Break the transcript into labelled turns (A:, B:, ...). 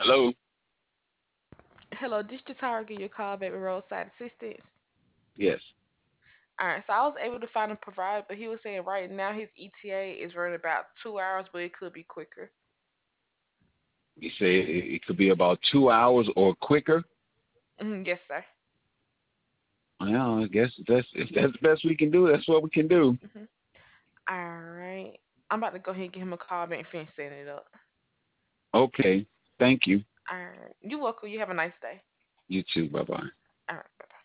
A: Hello?
B: Hello, this is Tara. Give you a call back with roadside assistance.
A: Yes.
B: All right, so I was able to find a provider, but he was saying right now his ETA is running about 2 hours, but it could be quicker.
A: You say it could be about 2 hours or quicker.
B: Yes, sir.
A: Well, I guess if that's the best we can do, that's what we can do.
B: hmm All right, I'm about to go ahead and give him a call back and finish setting it up.
A: Okay. Thank you.
B: All right, you're welcome. You have a nice day.
A: You too. Bye bye.
B: All right, bye.